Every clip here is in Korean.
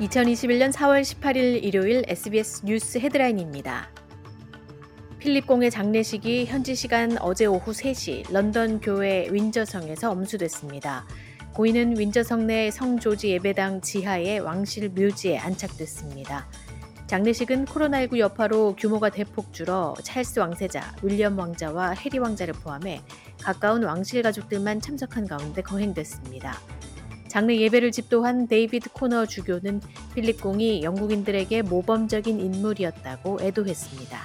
2021년 4월 18일 일요일 SBS 뉴스 헤드라인입니다. 필립공의 장례식이 현지 시간 어제 오후 3시 런던 교회 윈저성에서 엄수됐습니다. 고인은 윈저성 내 성 조지 예배당 지하의 왕실 묘지에 안착됐습니다. 장례식은 코로나19 여파로 규모가 대폭 줄어 찰스 왕세자, 윌리엄 왕자와 해리 왕자를 포함해 가까운 왕실 가족들만 참석한 가운데 거행됐습니다. 장례 예배를 집도한 데이비드 코너 주교는 필립공이 영국인들에게 모범적인 인물이었다고 애도했습니다.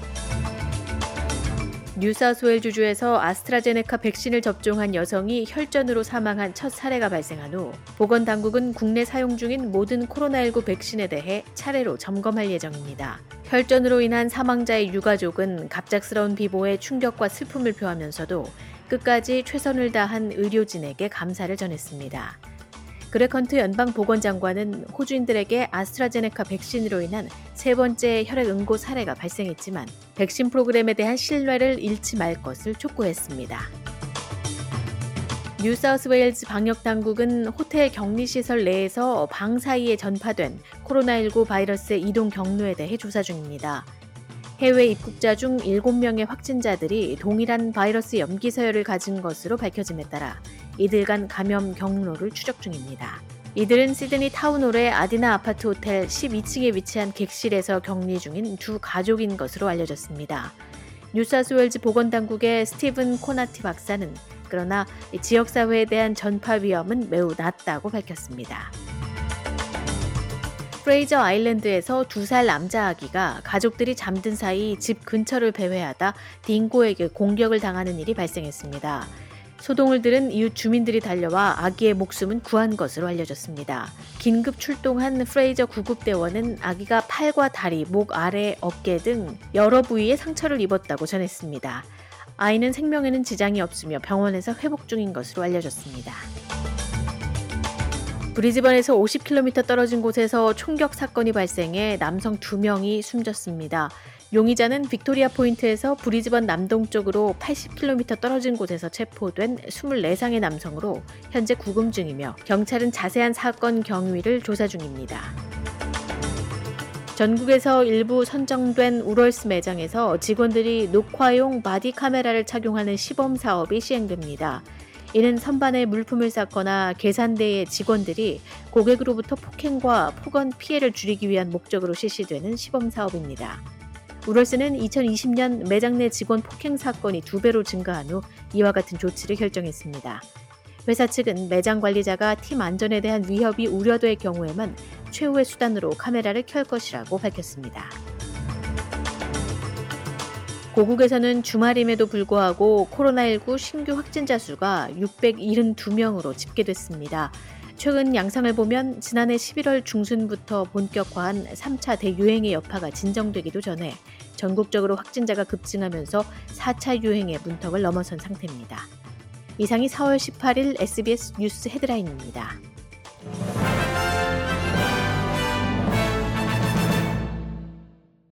뉴사우스웨일주주에서 아스트라제네카 백신을 접종한 여성이 혈전으로 사망한 첫 사례가 발생한 후 보건당국은 국내 사용 중인 모든 코로나19 백신에 대해 차례로 점검할 예정입니다. 혈전으로 인한 사망자의 유가족은 갑작스러운 비보에 충격과 슬픔을 표하면서도 끝까지 최선을 다한 의료진에게 감사를 전했습니다. 그렉 헌트 연방보건장관은 호주인들에게 아스트라제네카 백신으로 인한 세 번째 혈액응고 사례가 발생했지만 백신 프로그램에 대한 신뢰를 잃지 말 것을 촉구했습니다. 뉴사우스웨일즈 방역당국은 호텔 격리시설 내에서 방 사이에 전파된 코로나19 바이러스의 이동 경로에 대해 조사 중입니다. 해외 입국자 중 7명의 확진자들이 동일한 바이러스 염기 서열을 가진 것으로 밝혀짐에 따라 이들 간 감염 경로를 추적 중입니다. 이들은 시드니 타운홀의 아디나 아파트 호텔 12층에 위치한 객실에서 격리 중인 두 가족인 것으로 알려졌습니다. 뉴사우스웨일즈 보건당국의 스티븐 코나티 박사는 그러나 지역사회에 대한 전파 위험은 매우 낮다고 밝혔습니다. 프레이저 아일랜드에서 2살 남자 아기가 가족들이 잠든 사이 집 근처를 배회하다 딩고에게 공격을 당하는 일이 발생했습니다. 소동을 들은 이웃 주민들이 달려와 아기의 목숨은 구한 것으로 알려졌습니다. 긴급 출동한 프레이저 구급대원은 아기가 팔과 다리, 목 아래, 어깨 등 여러 부위에 상처를 입었다고 전했습니다. 아이는 생명에는 지장이 없으며 병원에서 회복 중인 것으로 알려졌습니다. 브리즈번에서 50km 떨어진 곳에서 총격 사건이 발생해 남성 2명이 숨졌습니다. 용의자는 빅토리아 포인트에서 브리즈번 남동쪽으로 80km 떨어진 곳에서 체포된 24상의 남성으로 현재 구금 중이며 경찰은 자세한 사건 경위를 조사 중입니다. 전국에서 일부 선정된 우럴스 매장에서 직원들이 녹화용 바디 카메라를 착용하는 시범 사업이 시행됩니다. 이는 선반에 물품을 쌓거나 계산대의 직원들이 고객으로부터 폭행과 폭언 피해를 줄이기 위한 목적으로 실시되는 시범 사업입니다. 우럴스는 2020년 매장 내 직원 폭행 사건이 2배로 증가한 후 이와 같은 조치를 결정했습니다. 회사 측은 매장 관리자가 팀 안전에 대한 위협이 우려될 경우에만 최후의 수단으로 카메라를 켤 것이라고 밝혔습니다. 고국에서는 주말임에도 불구하고 코로나19 신규 확진자 수가 672명으로 집계됐습니다. 최근 양상을 보면 지난해 11월 중순부터 본격화한 3차 대유행의 여파가 진정되기도 전에 전국적으로 확진자가 급증하면서 4차 유행의 문턱을 넘어선 상태입니다. 이상이 4월 18일 SBS 뉴스 헤드라인입니다.